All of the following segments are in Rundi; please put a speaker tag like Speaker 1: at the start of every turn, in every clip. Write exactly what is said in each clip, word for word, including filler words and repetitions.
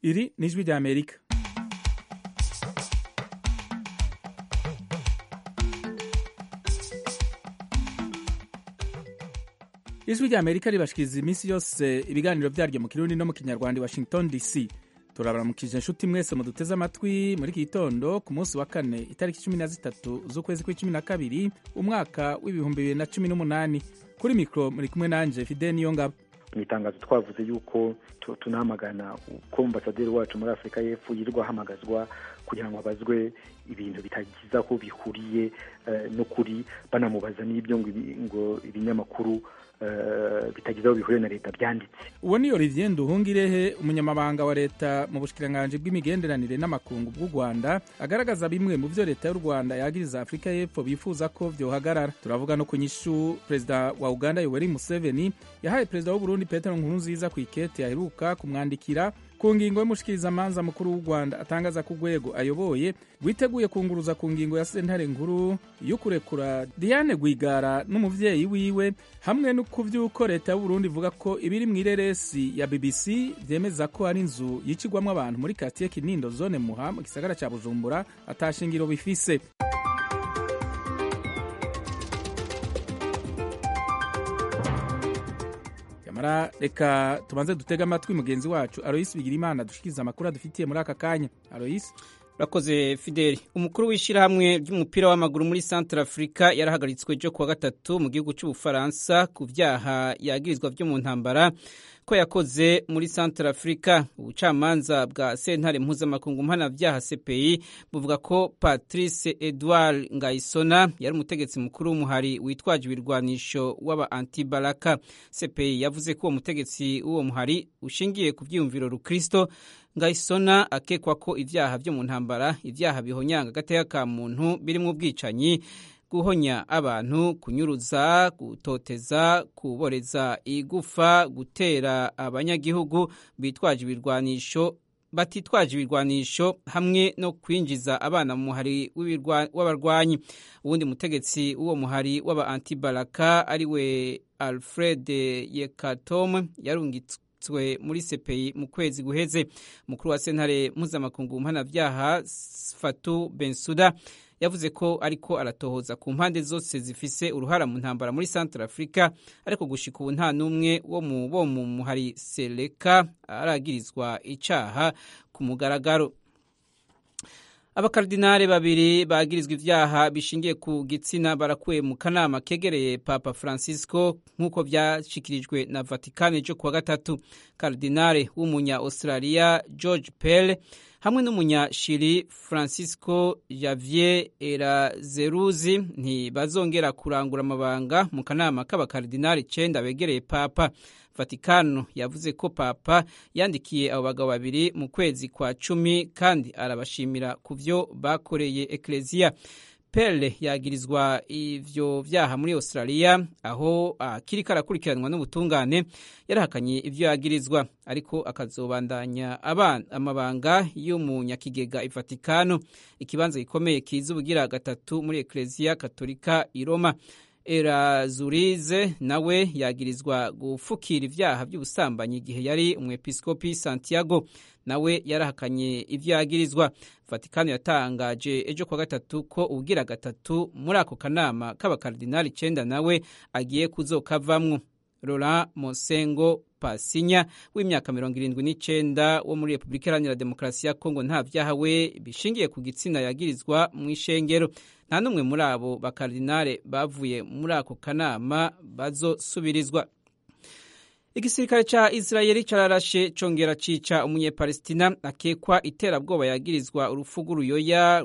Speaker 1: Iri ni ijwi rya Amerika. Ijwi rya Amerika ribashikiriza iminsi yose ibiganiro vyaryo mu Kirundi no mu Kinyarwanda, Washington D C. Turabaramukije inshuti mwese muduteze amatwi muri iki gitondo ku munsi wa kane itariki cumi na zitatu z'ukwezi kw'icumi na kabiri umwaka w'ibihumbi bibiri na cumi n'umunani. Kuri mikro muri kumwe nanje Fidel Niyongabo.
Speaker 2: Mwitangazo twavuze yuko tunamagana ko ambasaderi wacu muri Afrika y'Epfo yirirwa hamagazwa kugira ngo abazwe ibintu bitagiza ko bihuriye uh, no kuri banamubaza n'ibyo ngo ibinyamakuru Uh, bitagizaho bihuriye na leta byanditse.
Speaker 1: Uwo ni Olivier Nduhungirehe, umunyamabanga wa leta mu bushikiranganje bw'imigenderanire n'amakungu bw'u Rwanda, agaragaza bimwe mu byo leta y'u Rwanda yagiriza Afrika y'Epfo bifuza ko vyohagarara. Turavuga no kunyishu Perezida wa Uganda Yoweri Museveni yahaye Perezida w'u Burundi Petero Nkurunziza ku ikete yaheruka kumwandikira ku ngingo y'umushikirizamanza mukuru w'u Rwanda atangaza ku rwego ayoboye witeguye kunguruza ku ngingo ya sentare nkuru yo kurekura Diane Rwigara n'umuvyeyi wiwe, hamwe no kuvyuko leta y'u Burundi ivuga ko ibiri mw'ireresi ya B B C vyemeza ko ari inzu yicigwamwo abantu muri quartier Kinindo zone Muha mu gisagara ca Bujumbura atashingiro bifise. Mara reka tubanze dutega amatwi mugenzi wacu Alois Bigirimana dushikiriza amakuru adufitiye muri aka kanya. Alois.
Speaker 3: Rakoze Fideli. Umukuru w'ishirahamwe ry'umupira w'amaguru muri Central Africa yarahagaritswe jo kuwa gatatu mu gihugu c'Ubufaransa ku vyaha yagirizwa vyo mu ntambara ko yakoze muri Central Africa. Ubucamanza bwa sentare mpuzamakungu mpanavyaha C P I buvuga ko Patrice Edouard Ngayisona yari umutegetsi mukuru w'umuhari witwaje ibirwanisho w'aba anti-Balaka. C P I yavuze ko uwo mutegetsi w'uwo muhari ushingiye ku vyiyumviro rukristo. Ngayisona akekwa ko ivyaha vyo mu ntambara, ivyaha bihonyanga agateka ka muntu birimwo ubwicanyi, guhonya abantu, kunyuruza, gutoteza, kuboreza igufa, gutera abanyagihugu bitwaje ibirwanisho batitwaje ibirwanisho, hamwe no kwinjiza abana mu muhari w'abarwanyi. Uwundi mutegetsi w'uwo muhari w'aba anti-Balaka ariwe Alfred Yekatom yarungitswe muri C P I mu kwezi guheze. Mukuru wa sentare mpuzamakungu mpanavyaha Fatou Bensouda yavuze ko ariko aratohoza ku mpande zose zifise uruhara mu ntambara muri Central Africa, ariko gushika ubu nta numwe wo mu bo mu muhari Seleka aragirizwa icaha ku mugaragaro. Abakardinale babiri bagirizwa ivyaha bishingiye ku gitsina barakuwe mu kanama kegereye Papa Francisco nk'uko vyashikirijwe na Vatican ejo kuwa gatatu. Kardinale w'umunya Australia George Pell hamwe n'umunya Chili Francisco Javier Erazeruzi ntibazongera kurangura amabanga mu kanama k'abakardinale cenda begereye Papa. Vatikano yavuze ko Papa yandikiye abo bagabo babiri mu kwezi kwa cumi kandi arabashimira kuvyo bakoreye Ecclesia. Pelle yagirizwa ivyo vyaha muri Australia aho akiriko arakurikiranwa n'ubutungane. Yarahakanye ivyo yagirizwa ariko akazobandanya abana amabanga yo mu Nyakigega i Vatikano, ikibanza gikomeye kiza ubugira gatatu muri Ecclesia Katolika i Roma. Erazurize nawe yagirizwa gufukira ivyaha by'ubusambanyi igihe yari umwepiskopi Santiago, nawe yarahakanye ivyo yagirizwa. Vatikano yatangaje ejo kwa gatatu ko ubugira gatatu muri ako kanama k'abakardinali cenda nawe agiye kuzokavamwo. Laurent Monsengo Pasinya w'imyaka mirongo irindwi n'icenda wo muri Republika Iharanira Demokarasi ya Kongo nta vyaha we bishingiye ku gitsina yagirizwa mu ishengero. Nta numwe muri abo bakardinale bavuye muri ako kanama bazosubirizwa. Igisirikare ca Israeli cararashe congera cica umunyepalestina akekwa iterabwoba yagirizwa urufugu ruyoya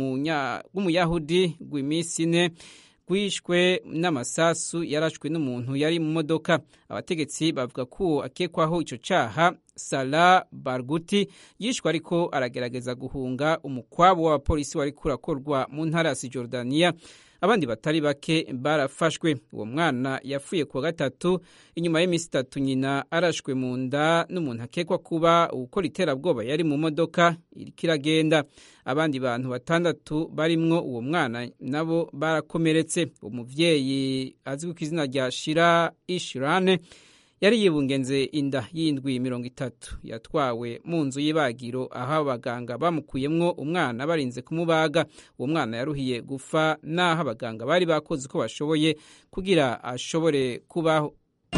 Speaker 3: rw'umuyahudi rw'imisine gwishwe n'amasasu yarashwe n'umuntu yari mu modoka. Abategetsi bavuga ko akekwaho ico caha Salah Barghouti yishwe ariko aragerageza guhunga umukwabo w'abapolisi wari kurakorwa mu ntara ya Cisjordania. Abandi batari bake barafashwe. Uwo mwana yapfuye kuwa gatatu inyuma y'imisi itatu nyina arashwe mu nda n'umuntu akekwa kuba ukora iterabwoba yari mu modoka iriko iragenda. Abandi bantu batandatu barimwo uwo mwana nabo barakomeretse. Umuvyeyi azwi ku izina rya Shira Ishirane yari yibungenze inda y'indwi mirongo itatu yatwawe mu nzu y'ibagiro aho abaganga bamukuyemwo umwana barinze kumubaga. Uwo mwana yaruhiye gufa n'aho abaganga bari bakoze uko bashoboye kugira ashobore kubaho.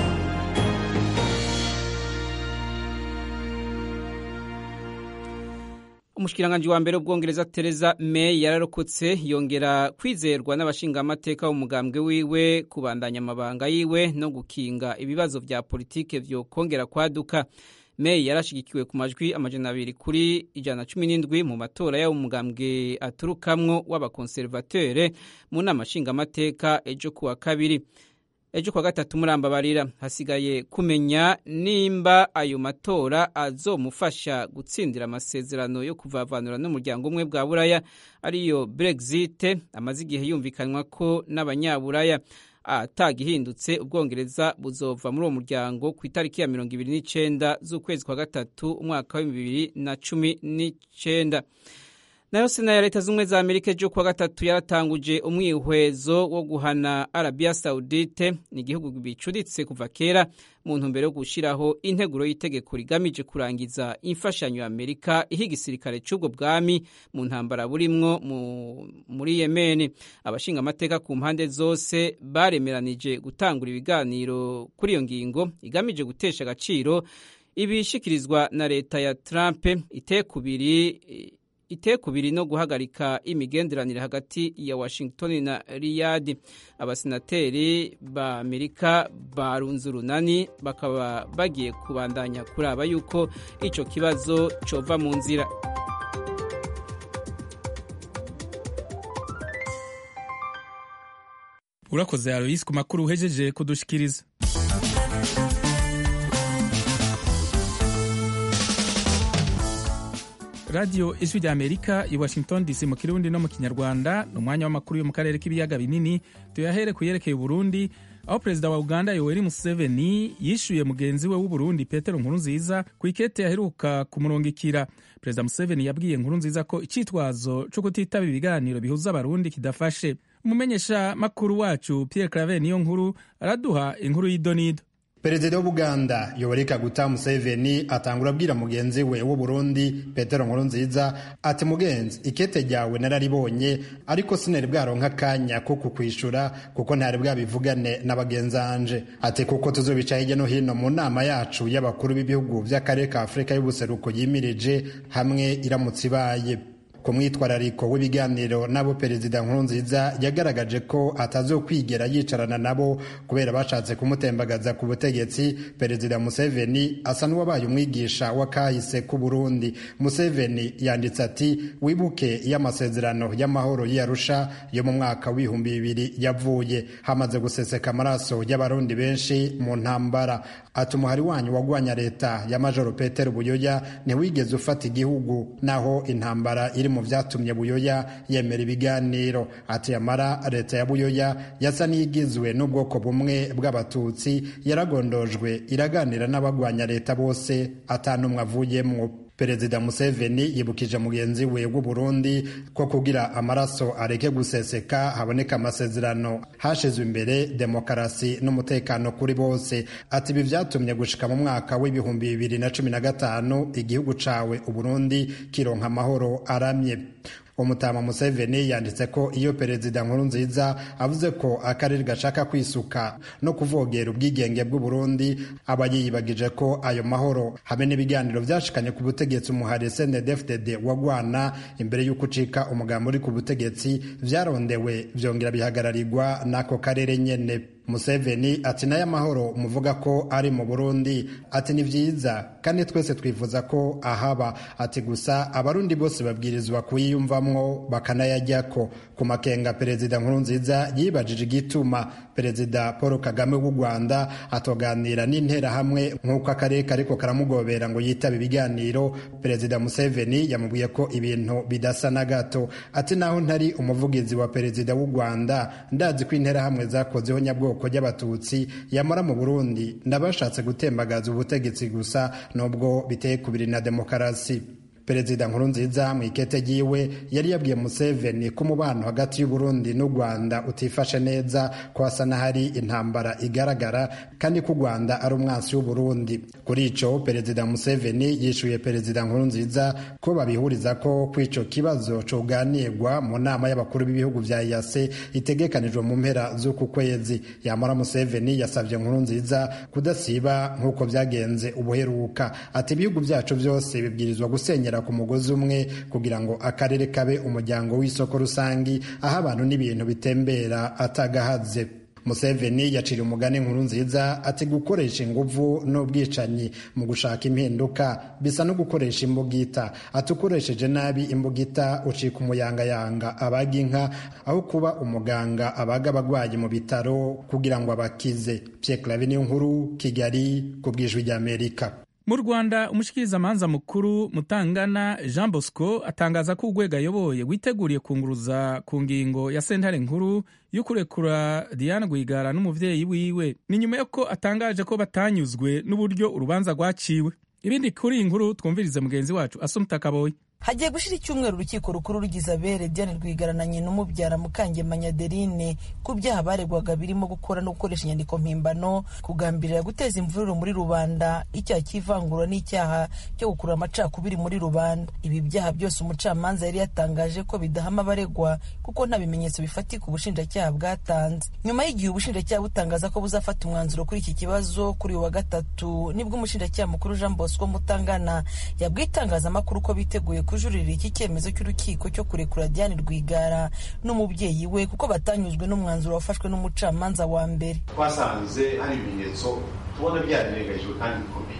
Speaker 3: Umushikiranganji wa mbere w'Ubwongereza Theresa May yararokotse yongera kwizerwa n'abashingamateka b'umugambwe wiwe kubandanya amabanga yiwe no gukinga ibibazo vya politike vyo kongera kwaduka. May yarashigikiwe ku majwi amajana abiri kuri ijana cumi n'indwi mu matora y'aho umugambwe aturukamwo w'abakonservateur mu nama nshingamateka ejo kuwa kabiri. Ejo kwa gatatu muramba barira hasigaye kumenya nimba ayo matora azomufasha gutsindira amasezerano yo kuvavanura n'umuryango umwe bwa Buraya ariyo Brexit amaze igihe yumvikanwa ko n'abanyaburaya. Atagihindutse Ubwongereza buzova muri uwo muryango ku itariki ya mirongo ibiri n'icenda z'ukwezi kwa gatatu umwaka wa bibiri na cumi n'icenda. Nayo Sena ya Leta Zunze za Amerika ejo kuwa gatatu yaratanguje umwihwezo wo guhana Arabia Saudite, ni igihugu bicuditse kuva kera mu ntumbero yo gushiraho integuro y'itegeko rigamije kurangiza imfashanyo ya Amerika iha igisirikare c'ubwo bwami mu ntambara burimwo muri Yemen. Abashinga amateka ku mpande zose baremeranije gutangura ibiganiro kuri iyo ngingo igamije gutesha agaciro ibishikirizwa na leta ya Trump itekubiri itekubiri no guhagarika imigenderanire hagati ya Washington na Riyadh. Abasenateri ba Amerika barunze urunani bakaba bagiye kubandanya kuraba yuko ico kibazo cova mu nzira.
Speaker 1: Urakoze Alois ku makuru uhejeje kudushikiriza. Radio Ijwi rya Amerika i Washington D C mu Kirundi no mu Kinyarwanda, no mwanya w'amakuru yo mu karere k'ibiyaga binini. Tuyahere kuyerekeye Burundi, aho Perezida wa Uganda Yoweri Museveni yishuye mugenzi we w'u Burundi Petero Nkurunziza ku ikete yaheruka kumurungikira. Perezida Museveni yabwiye Nkurunziza ko icitwazo cyo kutitaba ibiganiro bihuza abarundi kidafashe. Umumenyesha makuru wacu Pierre Claver niyo nkuru araduha inkuru y'idonido.
Speaker 4: Perezida w'Uganda Yoweri Kaguta Museveni atangura abwira mugenzi we w'u Burundi Petero Nkurunziza ati mugenzi ikete ryawe nararibonye ariko sinari bwaronka kanya ko kukwishura kuko ntari bwabivugane n'abagenzanje ati kuko tuzobica hirya no hino mu nama yacu y'abakuru b'ibihugu by'akarere ka Afrika y'ubuseruko yimirije hamwe iramutse ibaye. Ku mwitwarariko w'ibiganiro nabo Perezida Nkurunziza yagaragaje ko atazokwigera yicarana nabo kubera bashatse kumutembagaza ku butegetsi. Perezida Museveni asa n'uwabaye umwigisha wa kahise ku Burundi. Museveni yanditse ati wibuke y'amasezerano y'amahoro y'Arusha yo mu mwaka w'ibihumbi bibiri yavuye hamaze guseseka amaraso y'abarundi benshi mu ntambara. Ati umuhari wanyu wagwanya leta ya Majoro Petero Buyoya ntiwigeze ufata igihugu naho intambara iri mu vyatumye Buyoya yemera ibiganiro. Ati amara leta ya Buyoya yasa n'igizwe n'ubwoko bumwe bw'abatutsi yaragondojwe iraganira n'abagwanya leta bose atanumwe avuyemwo. Perezida Museveni yibukije mugenzi we w'u Burundi ko kugira amaraso areke guseseka haboneka amasezerano hashizwe imbere demokarasi n'umutekano kuri bose. Ati ibi vyatumye gushika mu mwaka w'ibihumbi bibiri na cumi na gatanu igihugu cawe u Burundi kironka amahoro aramye. Umutama Museveni yanditse ko iyo Perezida Nkurunziza avuze ko akarere gashaka kwisuka no kuvogera ubwigenge bw'u Burundi aba yibagije ko ayo mahoro hamwe n'ibiganiro vyashikanye ku butegetsi umuhari C N D D F D D wagwana imbere y'uko ucika umugambi uri ku butegetsi vyarondewe vyongera bihagararirwa n'ako karere nyene. Museveni ati nayo amahoro muvuga ko ari mu Burundi ati ni vyiza kandi twese twifuza ko ahaba, ati gusa abarundi bose babwirizwa kuyiyumvamwo bakanayajyako. Ku makenga Perezida Nkurunziza yibajije igituma Perezida Paul Kagame w'u Rwanda atoganira n'intera hamwe nk'uko akarere kariko karamugobera ngo yitaba ibiganiro. Perezida Museveni yamubwiye ko ibintu bidasa na gato. Ati naho ntari umuvugizi wa Perezida w'u Rwanda ndazi ko intera hamwe zakozeho nyabwoko ko ry'abatutsi yamara mu Burundi ndabashatse gutembagaza ubutegetsi gusa nubwo biteye kubiri na demokarasi. Perezida Nkurunziza mu ikete ryiwe yari yabwiye Museveni ko umubano hagati y'u Burundi n'u Rwanda utifashe neza, ko hasa n'ahari intambara igaragara kandi ko u Rwanda ari umwansi w'u Burundi. Kuri ico Perezida Museveni yishuye Perezida Nkurunziza ko babihuriza ko kw'ico kibazo coganirwa mu nama y'abakuru b'ibihugu vya E A C itegekanijwe mu mpera z'uku kwezi. Yamara Museveni yasavye Nkurunziza kudasiba nk'uko vyagenze ubuheruka. Ati ibihugu vyacu vyose bibwirizwa gusenyera ku mugozi umwe kugira ngo akarere kabe umuryango w'isoko rusangi aho abantu n'ibintu bitembera atagahaze. Museveni yacira umugani Nkurunziza ati gukoresha inguvu n'ubwicanyi mu gushaka impinduka bisa no gukoresha imbugita. Ati ukoresheje nabi imbugita ucika umuyangayanga abaga inka aho kuba umuganga abaga abagwayi mu bitaro kugira ngo abakize. Pierre Claver Niyonkuru, Kigali, ku bw'Ijwi ry'Amerika.
Speaker 1: Mu Rwanda umushikirizamanza mukuru Mutangana Jean Bosco atangaza ko urwego ayoboye witeguriye kunguruza ku ngingo ya sentare nkuru yo kurekura Diane Rwigara n'umuvyeyi wiwe. Ni nyuma yuko atangaje ko batanyuzwe n'uburyo urubanza rwaciwe. Ibindi kuri iyi nkuru twumvirize mugenzi wacu Assumpta Kaboyi.
Speaker 5: Hagiye gushira icyumweru urukiko rukuru rugize abere Diane Rwigara na nyina umubyara Mukangemanyi Adeline ku byaha baregwaga birimo gukora no gukoresha inyandiko mpimbano, kugambirira guteza imvururu muri rubanda, icyaha cy'ivangura n'icyaha cyo gukurura amacakubiri muri rubanda. Ibi byaha byose umucamanza yari yatangaje ko bidahama abaregwa kuko nta bimenyetso bifatika ubushinjacyaha bwatanze. Nyuma y'igihe ubushinjacyaha butangaza ko buzafata umwanzuro kuri iki kibazo kuri uwa gatatu, nibwo umushinjacyaha mukuru Jean Bosco Mutangana yabwitangaza amakuru ko biteguye kujurira iki cyemezo cy'urukiko cyo kurekura Diane Rwigara n'umubyeyi we kuko batanyuzwe n'umwanzuro wafashwe n'umucamanza wa mbere.
Speaker 6: Twasanze hari ibimenyetso tubona byarengeje kandi bikomeye,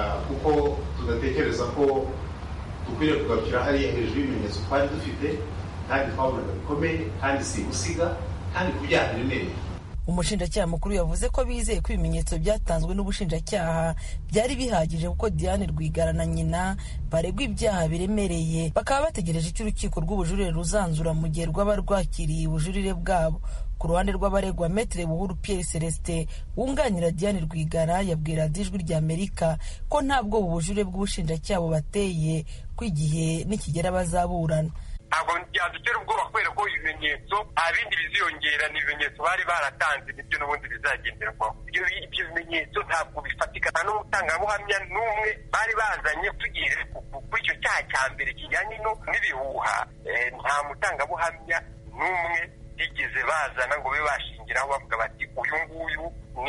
Speaker 6: kuko tugatekereza ko dukwiriye kugarukira hariya hejuru y'ibimenyetso twari dufite kandi twabonaga bikomeye kandi si gusiga kandi kubyaha biremereye.
Speaker 5: Umushinjacyaha mukuru yavuze ko bizeye ko ibimenyetso byatanzwe n'ubushinjacyaha byari bihagije kuko Diane Rwigara na nyina baregwa ibyaha biremereye, bakaba bategereje icyo urukiko rw'ubujurire ruzanzura mu gihe rwaba rwakiriye ubujurire bwabo. Ku ruhande rw'abaregwa Maître Buhuru Pierre Celestin wunganira Diane Rwigara yabwira Ijwi ry'Amerika ko ntabwo ubujurire bw'ubushinjacyaha bubateye ko igihe nikigera bazaburana.
Speaker 7: Ntabwo byadutera ubwoba kubera ko ibimenyetso abindi biziyongera n'ibimenyetso bari baratanze nibyo n'ubundi bizagenderwaho. Ibyo bimenyetso ntabwo bifatika, nta n'umutangabuhamya n'umwe bari bazanye tugire kuri icyo cyaha cya mbere kijyanye n'ibihuha. Nta mutangabuhamya n'umwe bigeze bazana ngo be bashingiraho bavuga bati uyu nguyu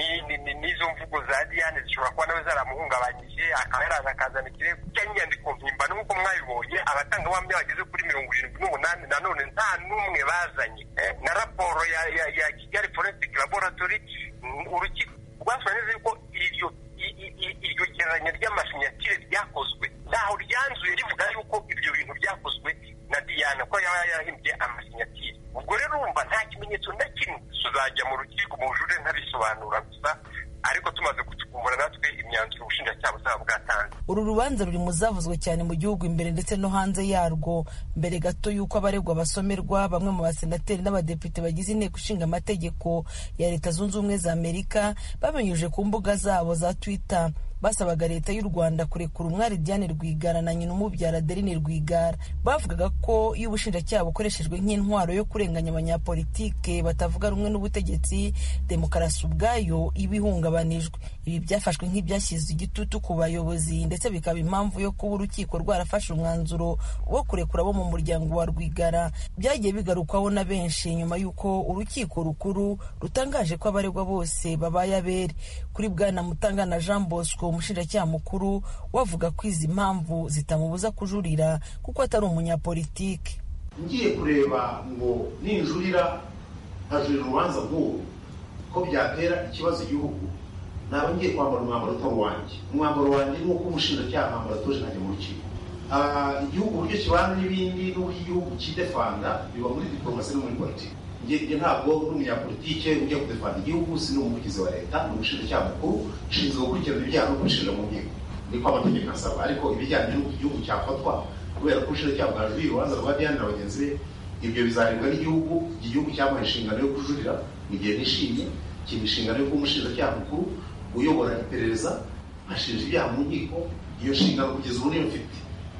Speaker 7: n'izo mvugo za Diane zishobora kuba nawe zaramuhungabanyije, akaba yaraza akazana ikirego cy'inyandiko mpimbano nk'uko mwabibonye. Abatangabuhamya bageze kuri mirongo irindwi n'umunani nanone nta n'umwe bazanye, na raporo ya ya Kigali Forensic Laboratory. Urukiko rwasobanura neza yuko iryo iryo gereranya ry'amasinyatire ryakozwe ntaho ryanzuye rivuga yuko ibyo bintu byakozwe na Diane ko yaba yarahimbye amasinyatire. Ubwo rero urumva nta kimenyetso na kimwe tuzajya mu rukiko mu bujurire ntabisobanura gusa, ariko tumaze gucukumbura natwe imyanzuro ubushinjacyaha buzaba bwatanze.
Speaker 5: Uru rubanza ruri mu zavuzwe cyane mu gihugu imbere ndetse no hanze yarwo, mbere gato y'uko abaregwa basomerwa. Bamwe mu basenateri n'abadepite bagize inteko ishinga amategeko ya Leta Zunze Ubumwe za Amerika babinyujije ku mbuga zabo za Twitter basabaga leta y'u Rwanda kurekura umwari Diane Rwigara na nyina umubyara Adeline Rwigara. Bavugaga ko iyo ubushinjacyaha bukoreshejwe nk'intwaro yo kurenganya abanyapolitike batavuga rumwe n'ubutegetsi, demokarasi ubwayo iba ihungabanijwe. Ibi byafashwe nk'ibyashyize igitutu ku bayobozi ndetse bikaba impamvu yo kuba urukiko rwarafashe umwanzuro wo kurekura abo mu muryango wa Rwigara. Byagiye bigarukwaho na benshi nyuma y'uko urukiko rukuru rutangaje ko abaregwa bose babaye abere. Kuri Bwana Mutangana Jean Bosco umushinjacyaha mukuru wavuga ko izi mpamvu zitamubuza kujurira kuko atari umunyapolitike.
Speaker 6: Ngiye kureba ngo ninjurira nkajurira urubanza nk'uru ko byatera ikibazo igihugu, naba ngiye kwambara umwambaro utari wanjye. Umwambaro wanjye ni uko umushinjacyaha mwambaro atoje nkajya mu rukiko. Igihugu uburyo kibana n'ibindi n'uburyo igihugu kidefanda biba muri diplomasi no muri politiki. Ngiye ntabwo n'umunyapolitike ujya kudefanda igihugu, si n'umuvugizi wa leta, ni umushinjacyaha mukuru ushinzwe gukurikirana ibyaha no kubishyira mu nkiko. Niko amategeko asaba. Ariko ibijyanye n'uko igihugu cyafatwa kubera ko ubushinjacyaha bwajurira urubanza rwa Diane na bagenzi be, ibyo bizarebwa n'igihugu. Igihugu cyamuha inshingano yo kujurira mu gihe nishimye, kiba inshingano yo kuba umushinjacyaha mukuru uyobora iperereza ashinja ibyaha mu nkiko. Iyo nshingano kugeza ubu niyo mfite.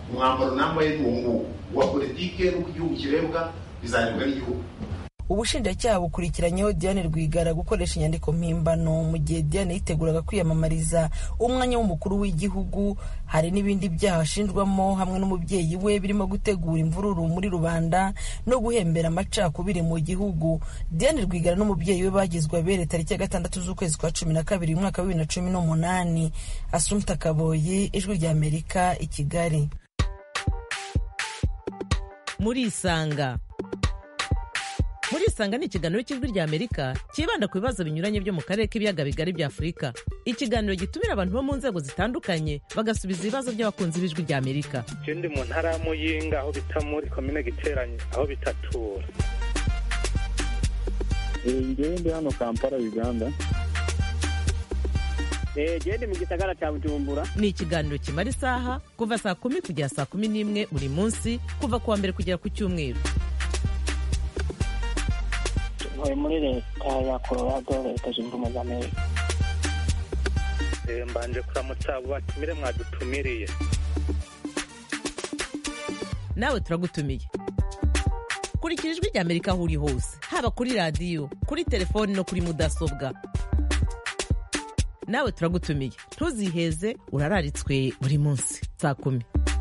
Speaker 6: umwambaro nambaye n'uwo nguwo wa politike n'uko igihugu kirebwa bizarebwa n'igihugu.
Speaker 5: Ubushinjacyaha bukurikiranyeho Diane Rwigara gukoresha inyandiko mpimbano mu gihe Diane yiteguraga kwiyamamariza umwanya w'umukuru w'igihugu. Hari n'ibindi byaha ashinjwamo hamwe n'umubyeyi we birimo gutegura imvururu muri rubanda no guhembera amacakubiri mu gihugu. Diane Rwigara n'umubyeyi we bagizwe abere tariki ya gatandatu z'ukwezi kwa cumi na kabiri umwaka wa bibiri na cumi n'umunani. Assumpta Kaboyi, Ijwi rya Amerika, i Kigali.
Speaker 8: Muri Isanga. Muri Isanga ni ikiganiro cy'Ijwi rya Amerika kibanda ku bibazo binyuranye byo mu karere k'ibiyaga bigari bya Afurika. Ikiganiro gitumira abantu bo mu nzego zitandukanye bagasubiza ibibazo by'abakunzi b'Ijwi rya Amerika.
Speaker 9: Je ndi mu ntara ya Muyinga aho bita muri komine Giteranye aho bitatura.
Speaker 10: Ngewe ndi hano Kampala, Uganda.
Speaker 11: Eh, je ndi mu gisagara cya Bujumbura.
Speaker 8: Ni ikiganiro kimara isaha kuva saa kumi kugera saa kumi n'imwe buri munsi kuva kuwa mbere kugera ku Cyumweru.
Speaker 11: Muri leta ya Colorado, leta zunze ubumwe za Amerika.
Speaker 9: Mbanje kuramutsa abo batumire mwadutumiriye.
Speaker 8: Nawe turagutumiye. Kurikira Ijwi rya Amerika aho uri hose, haba kuri radiyo, kuri telefoni no kuri mudasobwa. Nawe turagutumiye, ntuziheze, urararitswe buri munsi saa kumi.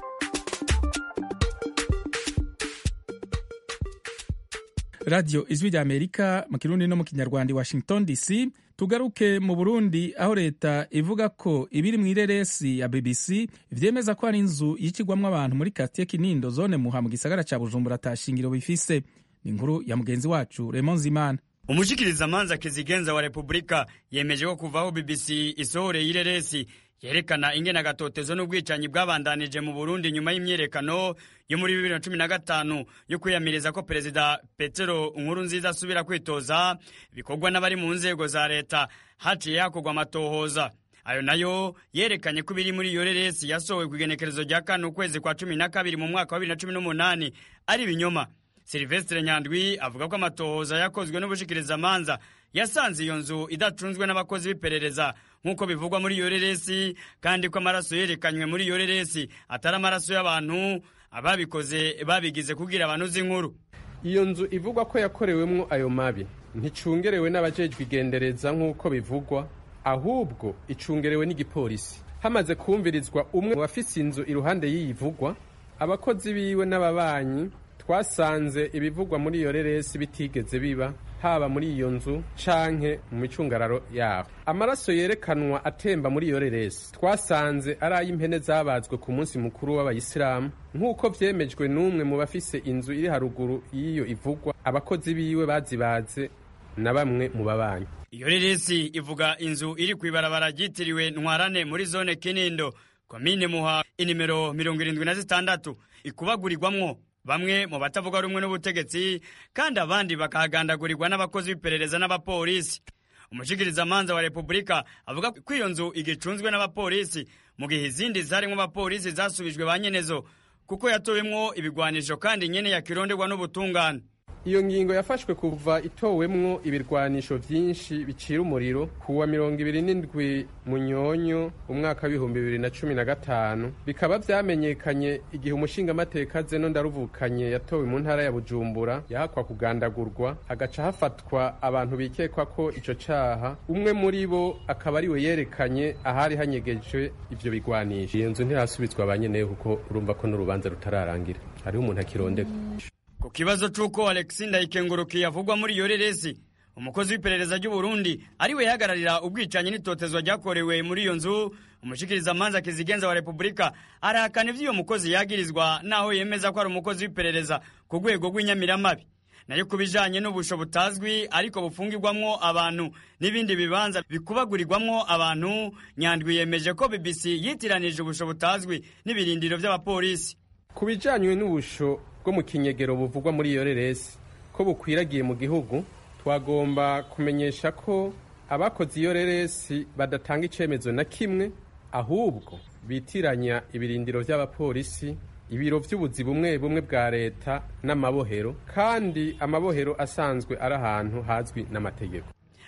Speaker 1: Radio Ijwi rya Amerika mu Kirundi no mu Kinyarwanda, Washington D C. Tugaruke mu Burundi aho leta ivuga ko ibiri mu ireresi ya B B C vyemeza ko ari inzu yicigwamwo abantu muri quartier Kinindo zone Muha mu gisagara ca Bujumbura atashingiro bifise. Ni inkuru ya mugenzi wacu Raymond Zimana.
Speaker 12: Umushikiriza manza Kizigenza wa Republika yemeje ko kuvaho B B C isohore y'ireresi yerekana ingena gatotezo n'ubwicanyi bwabandanije mu Burundi nyuma y'imyerekano yo muri bibiri na cumi na gatanu yo kwiyamiriza ko Perezida Petero Nkurunziza asubira kwitoza bikorwa n'abari mu nzego za leta haciye hakorwa amatohoza. Ayo nayo yerekanye ko biri muri yoreresi yasohowe ku igenekerezo rya kane ukwezi kwa cumi na kabiri mu mwaka wa bibiri na cumi n'umunani ari binyoma. Silvestre Nyandwi avuga ko amatohoza yakozwe n'ubushikiriza manza yasanze iyo nzu idacunzwe n'abakozi b'iperereza nk'uko bivugwa muri yoreresi, kandi ko amaraso yerekanywe muri yoreresi atari amaraso y'abantu ababikoze babigize kugira abantu z'inkuru.
Speaker 13: Iyo nzu ivugwa ko yakorewemwo ayo mabi nticungerewe n'abajejwe igendereza nk'uko bivugwa, ahubwo icungerewe n'igipolisi. Hamaze kumvirizwa umwe mu bafise inzu iruhande y'iyivugwa, abakozi biwe n'ababanyi twasanze ibivugwa muri iyo reresi bitigeze biba haba muri iyo nzu canke mu micungararo yaho. Amaraso yerekanwa atemba muri iyo reresi twasanze ari ay'impene zabazwe ku munsi mukuru w'abayisilamu nk'uko vyemejwe n'umwe mu bafise inzu iri haruguru y'iyo ivugwa, abakozi biwe bazibaze na bamwe mu babanyi.
Speaker 12: Iyo reresi ivuga inzu iri kw'ibarabara ryitiriwe Ntwarane muri zone Kinindo, komine Muha, inimero mirongo irindwi na zitandatu, ikubagurirwamwo bamwe mu batavuga rumwe n'ubutegetsi kandi abandi bakahagandagurirwa n'abakozi b'iperereza n'abapolisi. Umushikiriza manza wa Republika avuga ko iyo nzu igicunzwe n'abapolisi mu gihe izindi zarimwo abapolisi zasubijwe ba nyenezo kuko yatowemwo ibigwanisho kandi nyene yakironderwa n'ubutungane.
Speaker 13: Iyo ngingo yafashwe kuva itowemwo ibirwanisho vyinshi bicira umuriro kuwa mirongo ibiri n'indwi Munyonyo umwaka w'ibihumbi bibiri na cumi na gatanu, bikaba vyamenyekanye igihe umushingamateka Zeno Ndaruvukanye yatowe mu ntara ya Bujumbura yahakwa kugandagurwa, agaca hafatwa abantu bikekwa ko ico caha, umwe muri bo akaba ariwe yerekanye ahari hanyegejwe ivyo bigwanisho. Iyo nzu ntirasubizwa abanyeneyo kuko urumva ko n'urubanza rutararangira, hariho umuntu akirondegwa.
Speaker 12: Ku kibazo c'uko Alexis Ndayikengurukiye yavugwa muri iyo reresi, umukozi w'iperereza ry'u Burundi ariwe yahagararira ubwicanyi n'itotezwa ryakorewe muri iyo nzu, umushikiriza manza Kizigenza wa Republika arahakana ivyo uyo mukozi yagirizwa naho yemeza ko ari umukozi w'iperereza ku rwego rw'inyamiramabi. Nayo kubijanye n'ubusho butazwi ariko bufungirwamwo abantu n'ibindi bibanza bikubagurirwamwo abantu, Nyandwi yemeje ko B B C yitiranije ubusho butazwi n'ibirindiro vy'abapolisi.
Speaker 13: Kubijanywe n'ubusho bwo mu kinyegero buvugwa muri iyo reresi ko bukwiragiye mu gihugu, twagomba kumenyesha ko abakoze iyo reresi badatanga icemezo na kimwe, ahubwo bitiranya ibirindiro vy'abapolisi, ibiro vy'ubuzi bumwe bumwe bwa leta n'amabohero, kandi amabohero asanzwe ari ahantu hazwi n'amategeko.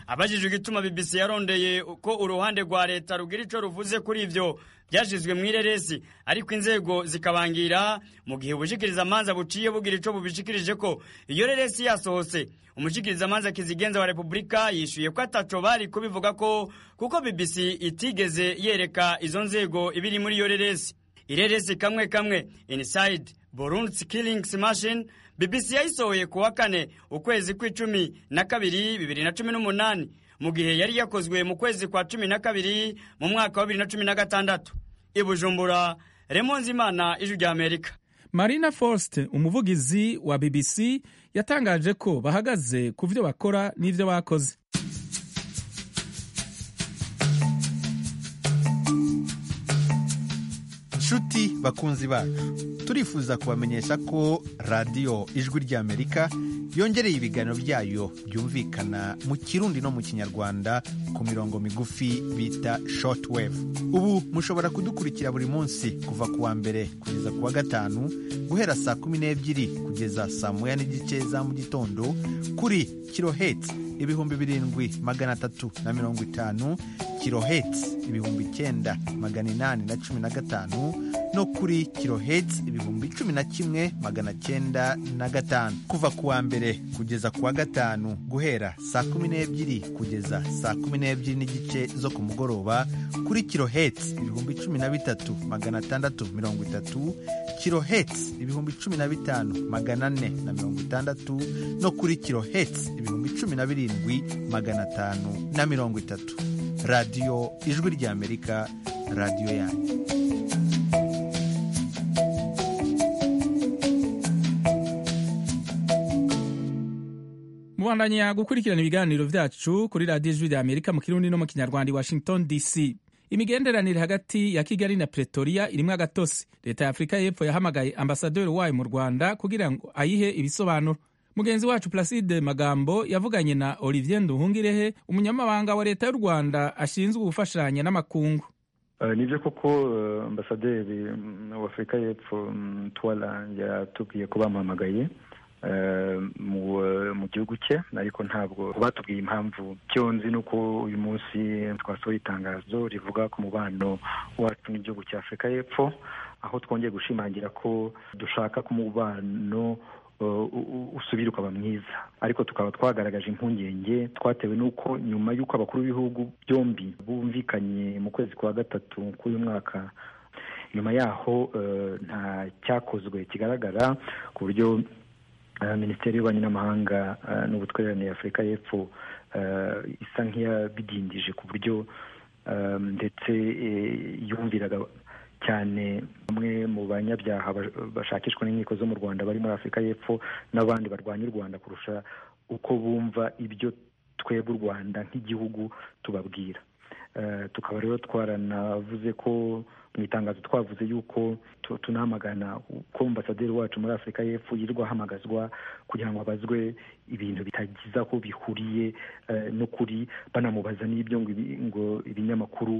Speaker 12: abajijwe igituma B B C yarondeye ko uruhande rwa leta rugira ico ruvuze kuri ivyo byashizwe mu ireresi ariko inzego zikabangira mu gihe ubushikiriza amanza buciye bugira ico bubishikirije ko iyo reresi yasohose. Umushikiriza amanza Kizigenza wa Republika yishuye ko ataco bari kubivuga ko kuko B B C itigeze yereka izo nzego ibiri muri iyo reresi. Ireresi kamwe kamwe Inside Burundi's Killings Machine B B C yayisohoye kuwa kane ukwezi kw'icumi na kabiri bibiri na cumi n'umunani mu gihe yari yakozwe mu kwezi kwa cumi na kabiri mu mwaka wa bibiri na cumi na gatandatu. I Bujumbura, Raymond Zimana, Ijwi rya Amerika.
Speaker 1: Marina Forst, umuvugizi wa B B C, yatangaje ko bahagaze ku vyo bakora n'ivyo bakoze.
Speaker 14: Nshuti bakunzi bacu, turifuza kubamenyesha ko radiyo Ijwi rya Amerika yongereye ibiganiro byayo byumvikana mu Kirundi no mu Kinyarwanda ku mirongo migufi bita shortwave. Ubu mushobora kudukurikira buri munsi kuva kuwa mbere kugeza kuwa gatanu guhera saa kumi n'ebyiri kugeza saa moya n'igice za mu gitondo kuri kilohertz ibihumbi birindwi magana atatu na mirongo itanu, kilohertz ibihumbi icyenda magana inani na cumi na gatanu no kuri kilohertz ibihumbi cumi na kimwe magana cyenda na gatanu. Kuva kuwa mbere kugeza kuwa gatanu guhera saa kumi n'ebyiri kugeza saa kumi n'ebyiri n'igice zo ku mugoroba kuri kilohertz ibihumbi cumi na bitatu magana atandatu mirongo itatu, kilohertz ibihumbi cumi na bitanu magana ane na mirongo itandatu no kuri kilohertz ibihumbi cumi na birindwi magana atanu na mirongo itatu. Radio Ijwi rya Amerika, radio yanyu.
Speaker 1: Mubandanya gukurikirana ibiganiro vyacu kuri Radio Ijwi rya Amerika mu Kirundi no mu Kinyarwanda, Washington D C. Imigenderanire hagati ya Kigali na Pretoria irimwo agatose. Leta ya Afrika y'Epfo yahamagaye ambasaderi wayo mu Rwanda kugira ngo ayihe ibisobanuro. Mugenzi wacu Placide Magambo yavuganye na Olivier Nduhungirehe, umunyamabanga wa leta y'u Rwanda ashinzwe gufashanya n'amakungu.
Speaker 2: Uh, nivyo koko uh, ambasaderi wa Afrika y'Epfo Twala yatubwiye ko bamuhamagaye uh, mu, uh, mu gihugu cye, ariko ntabwo batubwiye impamvu. Cyo nzi nuko uyu munsi twasohoye itangazo rivuga ku mubano wacu n'igihugu cya Afrika y'Epfo, aho twongeye gushimangira ko dushaka ku mubano Uh, usubira ukaba mwiza, ariko tukaba twagaragaje impungenge twatewe nuko nyuma y'uko abakuru b'ibihugu byombi bumvikanye mu kwezi kwa gatatu k'uyu mwaka, nyuma yaho uh, nta cyakozwe kigaragara ku buryo uh, Minisiteri y'Ububanyi n'Amahanga uh, n'Ubutwererane ya Afurika y'Epfo uh, isa nk'iyabidindije ku buryo uh, ndetse uh, yumviraga cyane bamwe mu banyabyaha bashakishwa n'inkiko zo mu Rwanda bari muri Afurika y'Epfo n'abandi barwanya u Rwanda kurusha uko bumva ibyo twebwe u Rwanda nk'igihugu tubabwira. Uh, tukaba rero twaranavuze ko mu itangazo twavuze yuko tunamagana ko ambasaderi wacu muri Afurika y'Epfo yirirwa ahamagazwa kugira ngo abazwe ibintu bitagiza ko bihuriye uh, no kuri banamubaza n'ibyo ngo ibinyamakuru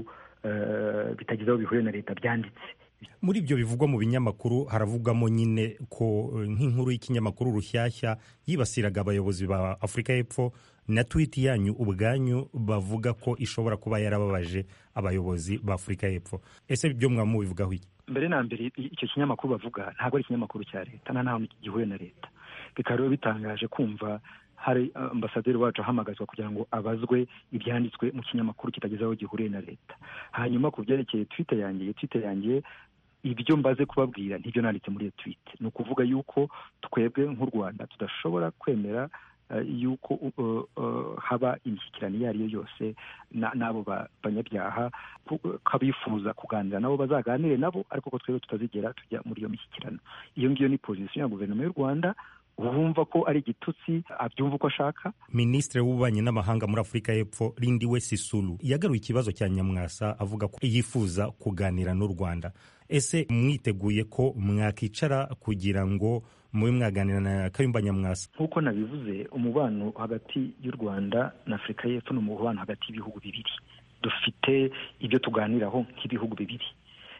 Speaker 2: Uh, bitagize aho bihuriye na leta byanditse.
Speaker 15: Muri ibyo bivugwa mu binyamakuru haravugamo nyine ko nk'inkuru y'ikinyamakuru Rushyashya yibasiraga abayobozi ba Afurika y'Epfo, na tweet yanyu ubwanyu bavuga ko ishobora kuba yarababaje abayobozi ba Afurika y'Epfo. Ese ibyo mwamubivugaho iki?
Speaker 2: Mbere na mbere icyo kinyamakuru bavuga ntabwo ari ikinyamakuru cya leta, nta naho gihuriye na leta. Bikaba bitangaje kumva hari ambasaderi wacu ahamagazwa kugira ngo abazwe ibyanditswe mu kinyamakuru kitageze aho gihuriye na leta. Hanyuma ku byerekeye Twitter yanjye, Twitter yanjye ibyo mbaze kubabwira ntibyo nanditse muri iyo tweet. Ni ukuvuga yuko twebwe nk'u Rwanda tudashobora kwemera uh, yuko uh, uh, haba imishyikirano iyo ari yo yose n'abo na banyabyaha, kabifuza kuganira nabo bazaganire nabo, ariko ko twebwe tutazigera tujya muri iyo mishyikirano. Iyo ngiyo ni position ya guverinoma y'u Rwanda. Ubumva ko ari igitutsi abyumva uko ashaka.
Speaker 15: Minisitiri w'Ububanyi n'Amahanga muri Afurika y'Epfo Lindiwe Sisulu yagaruye ikibazo cya Nyamwasa avuga ko yifuza kuganira n'u Rwanda. Ese mwiteguye ko mwakicara kugira ngo mube mwaganira na Kayumba Nyamwasa?
Speaker 2: Nk'uko nabivuze, umubano hagati y'u Rwanda na Afurika y'Epfo ni umubano hagati y'ibihugu bibiri. Dufite ibyo tuganiraho nk'ibihugu bibiri.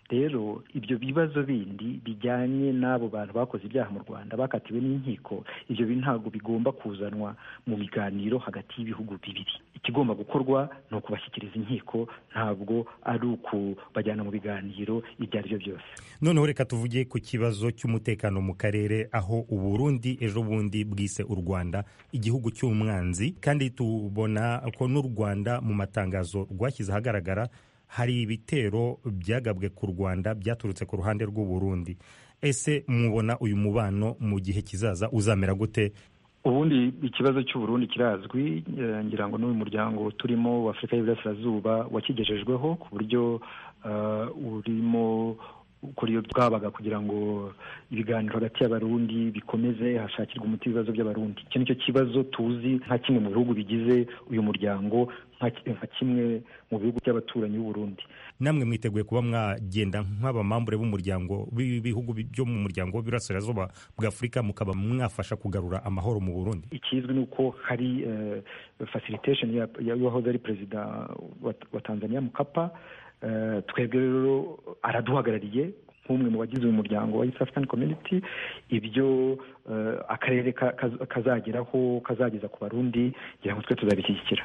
Speaker 2: rero ibyo bibazo bindi bijyanye n'abo bantu bakoze ibyaha mu Rwanda bakatiwe n'inkiko, ibyo bintu ntabwo bigomba kuzanwa mu biganiro hagati y'ibihugu bibiri. Ikigomba gukorwa ni ukubashyikiriza inkiko, ntabwo ari ukubajyana mu biganiro ibyo ari byo byose.
Speaker 15: Noneho reka tuvuge ku kibazo cy'umutekano mu karere, aho Uburundi ejo bundi bwise u Rwanda igihugu cy'umwanzi, kandi tubona ko n'u Rwanda mu matangazo rwashyize ahagaragara hari ibitero byagabwe ku Rwanda byaturutse ku ruhande rw'u Burundi. Ese mubona uyu mubano mu gihe kizaza uzamera gute?
Speaker 2: Ubundi ikibazo cy'u Burundi kirazwi, ngira ngo n'uyu muryango turimo wa Afurika y'Iburasirazuba wakigejejweho ku buryo uh, urimo kuri iyo twabaga kugira ngo ibiganiro hagati y'abarundi bikomeze, hashakirwa umuti w'ibibazo by'abarundi. Icyo nicyo kibazo tuzi nka kimwe mu bihugu bigize uyu muryango, nka kimwe mu bihugu by'abaturanyi b'u Burundi.
Speaker 15: Namwe mwiteguye kuba mwagenda nk'abamambure b'umuryango b'ibihugu byo mu muryango w'Iburasirazuba bwa Afurika mukaba mwafasha kugarura amahoro mu Burundi?
Speaker 2: Ikizwi ni uko hari uh, facilitation y'uwahoze ari perezida wa, wa Tanzania Mkapa. Uh, twebwe rero araduhagarariye nk'umwe mu bagize uyu muryango wa East African Community. Ibyo uh, akarere ka, kaz, kazageraho kazageza ku Barundi kugira ngo twe tuzabishyigikira.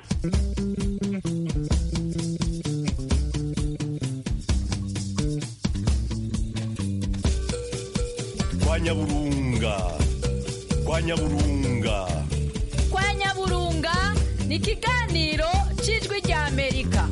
Speaker 16: Kwa Nyaburunga, kwa Nyaburunga,
Speaker 17: kwa Nyaburunga ni ikiganiro cy'Ijwi rya Amerika.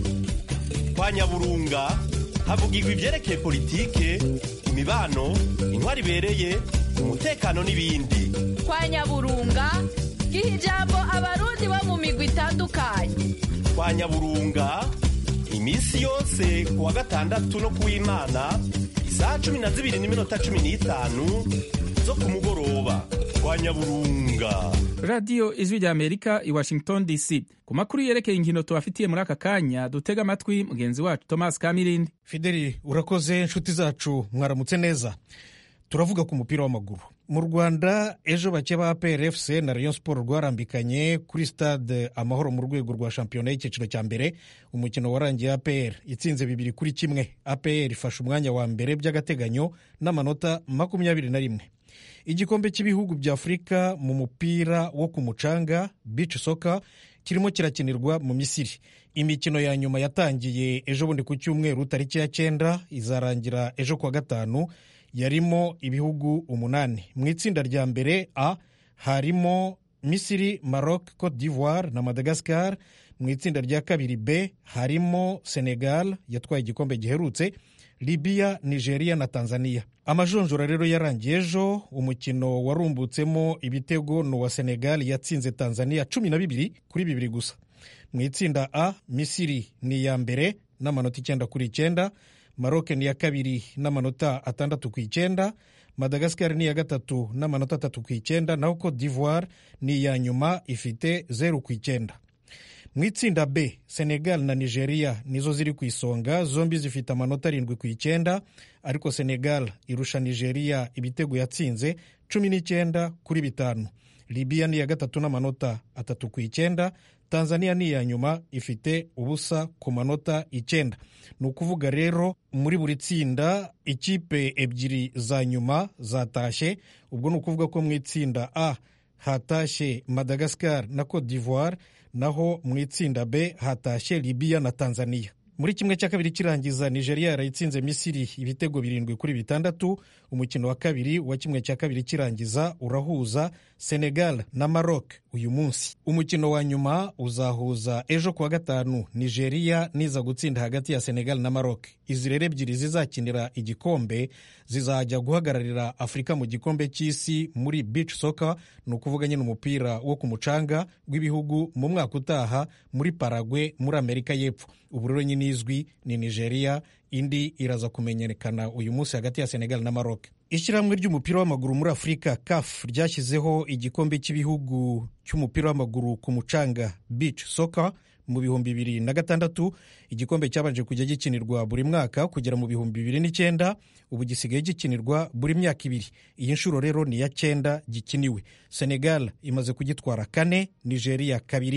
Speaker 16: Kwa Nyaburunga havugirwa ibyerekeye politike, imibano, intwari ibereye, umutekano n'ibindi.
Speaker 17: Kwa Nyaburunga giha ijambo abarundi bo mu migwi itandukanye.
Speaker 16: Kwa Nyaburunga iminsi yose ku wa gatandatu no ku w'Imana isaha cumi na zibiri n'iminota cumi n'itanu zo ku mugoroba. Kwa Nyaburunga.
Speaker 1: Radio Ijwi rya Amerika i Washington D C. Ku makuru yerekeye inkino tubafitiye muri aka kanya, dutega amatwi mugenzi wacu Thomas Kamirindi.
Speaker 18: Fideli, urakoze. Inshuti zacu mwaramutse neza. Turavuga ku mupira w'amaguru. Mu Rwanda ejo bake ba A P R F C na Rayon Sport rwarambikanye kuri stade Amahoro mu rwego rwa shampiyona y'icyiciro cya mbere. Umukino warangiye A P R itsinze bibiri kuri kimwe. A P R ifashe umwanya wa mbere by'agateganyo n'amanota makumyabiri na rimwe. Igikombe cy'ibihugu bya Afurika mu mupira wo ku mucanga beach soccer kirimo kirakinirwa mu Misiri. Imikino ya nyuma yatangiye ejo bundi ku cyumweru tariki ya cyenda, izarangira ejo kwa gatanu. Yarimo ibihugu umunani. Mu itsinda rya mbere A harimo Misiri, Maroc, Cote d'Ivoire na Madagascar. Mu itsinda rya kabiri B harimo Senegal yatwaye igikombe giherutse, Libya, Nigeria na Tanzania. Amajonjora rero yarangiye ejo. Umukino warumbutsemo ibitego no wa Senegal yatsinze Tanzania cumi na bibiri kuri bibiri gusa. Mu itsinda A Misiri ni ya mbere n'amanota icyenda kuri icyenda, Maroc ni ya kabiri n'amanota atandatu ku icyenda, Madagascar ni ya gatatu n'amanota atatu ku icyenda, naho Cote d'Ivoire ni ya nyuma ifite zeru ku icyenda. Mu itsinda B Senegal na Nigeria nizo ziri ku isonga, zombi zifite amanota arindwi ku icyenda, ariko Senegal irusha Nigeria ibitego yatsinze cumi n'icyenda kuri bitanu. Libya ni ya gatatu n'amanota atatu ku icyenda, Tanzania ni ya nyuma ifite ubusa ku manota icyenda. Ni ukuvuga rero muri buri tsinda ikipe ebyiri za nyuma zatashye. Ubwo ni ukuvuga ko mu itsinda A hatashye Madagascar na Cote d'Ivoire, naho mu itsinda B hatashye Libya na Tanzania. Muri kimwe cya kabiri kirangiza Nigeria yarayitsinze Misiri ibitego birindwi kuri bitandatu. Umukino wa kabiri wa kimwe cya kabiri kirangiza urahuza Senegal na Maroc uyu munsi. Umukino wa nyuma uzahuza ejo kuwa gatanu Nigeria niza gutsinda hagati ya Senegal na Maroc. Izi rero ebyiri zizakinira igikombe zizajya guhagararira Afurika mu gikombe cy'isi muri beach soccer, ni ukuvuga nyine umupira wo ku mucanga w'ibihugu mu mwaka utaha muri Paraguay muri Amerika y'Epfo. Ubu rero nyine izwi ni Nigeria, indi iraza kumenyekana uyu munsi hagati ya Senegal na Maroc. Ishyirahamwe ry'umupira w'amaguru muri Afurika C A F ryashyizeho igikombe cy'ibihugu cy'umupira w'amaguru ku mucanga beach soccer mu bihumbi bibiri na gatandatu. Igikombe cyabanje kujya gikinirwa buri mwaka kugera mu bihumbi bibiri n'icyenda, ubu gisigaye gikinirwa buri myaka ibiri. Iyi nshuro rero ni ya cyenda gikiniwe. Senegal imaze kugitwara kane, Nigeria kabiri,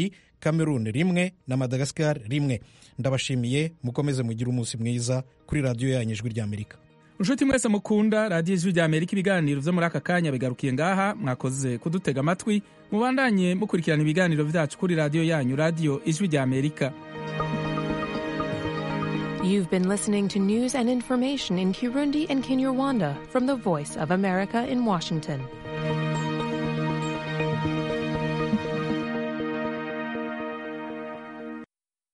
Speaker 18: Cameroon rimwe na Madagascar rimwe. Ndabashimiye, mukomeze mugire umunsi mwiza kuri radiyo yanyu Ijwi ry'Amerika.
Speaker 1: Nshuti mwese mukunda radiyo Ijwi ry'Amerika, ibiganiro vyo muri aka kanya bigarukiye ngaha. Mwakoze kudutega amatwi, mubandanye mukurikirana ibiganiro vyacu kuri radiyo yanyu radiyo Ijwi ry'Amerika.
Speaker 19: You've been listening to news and information in Kirundi and Kinyarwanda from the Voice of America in Washington.